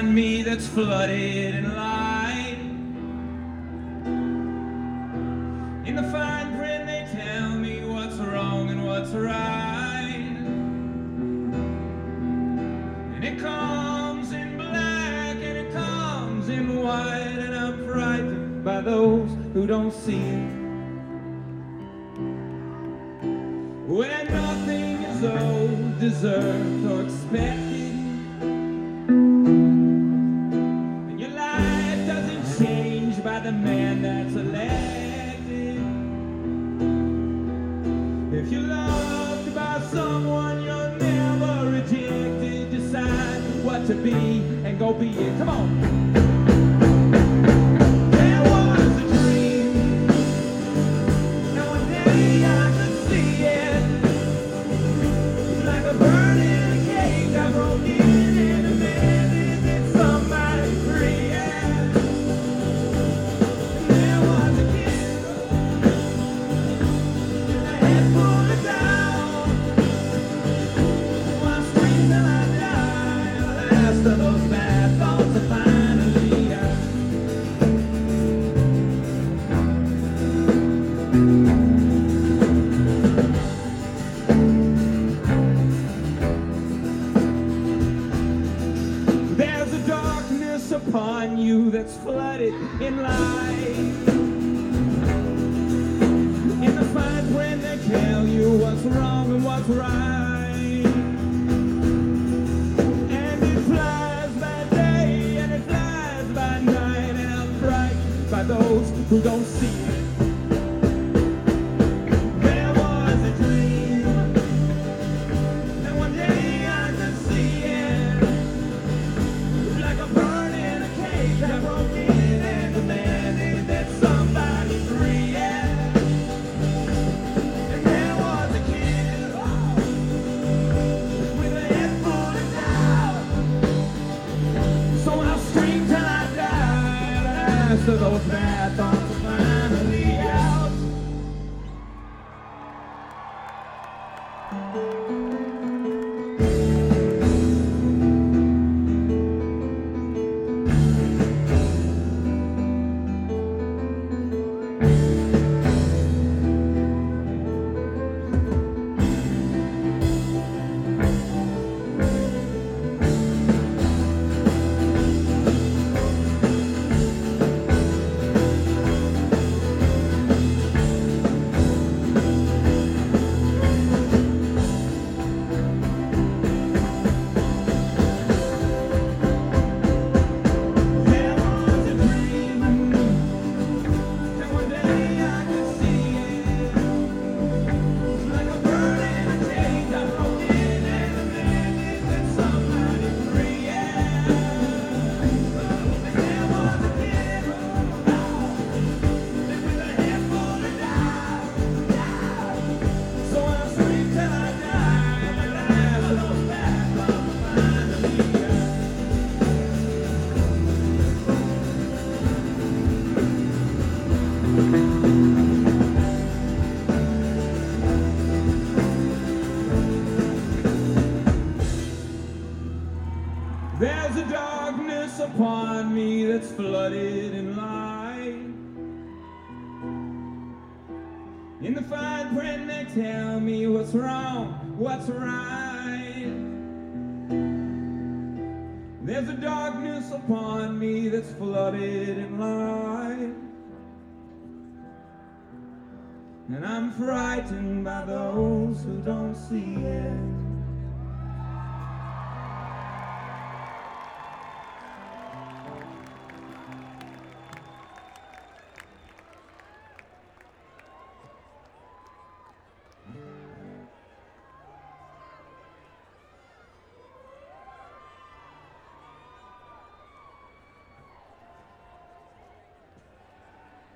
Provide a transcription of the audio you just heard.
upon me that's flooded in light. In the fine print they tell me what's wrong and what's right. And it comes in black and it comes in white, and I'm frightened by those who don't see it. When nothing is owed, deserved, or expected, and your life doesn't change by the man that's elected. If you're loved by someone, you're never rejected. Decide what to be and go be it. Come on. Upon you that's flooded in light. In the fine print they tell you what's wrong and what's right. And it flies by day and it flies by night, and I'm frightened by those who don't see it. So those bad thoughts are finally out. There's a darkness upon me that's flooded in light. In the fine print they tell me what's wrong, what's right. There's a darkness upon me that's flooded in light. And I'm frightened by those who don't see it.